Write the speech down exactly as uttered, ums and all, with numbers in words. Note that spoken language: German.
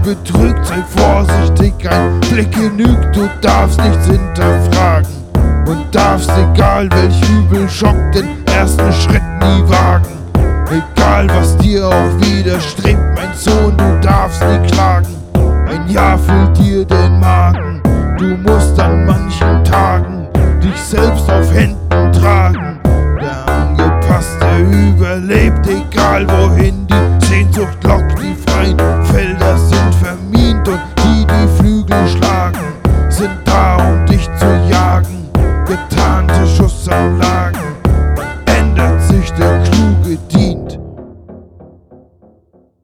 betrügt, sei vorsichtig, ein Blick genügt, du darfst nichts hinterfragen und darfst, egal welch Übelschock, den ersten Schritt nie wagen. Egal was dir auch widerstrebt, mein Sohn, du darfst nie klagen. Ein Ja füllt dir den Magen, du musst an manchen Tagen dich selbst auf Händen tragen. Der Angepasste überlebt, egal wohin die Sehnsucht lockt. Die freien Felder sind vermint und die, die Flügel schlagen, sind da, um dich zu jagen. Getarnte Schussanlagen, ändert sich der kluge Dienst.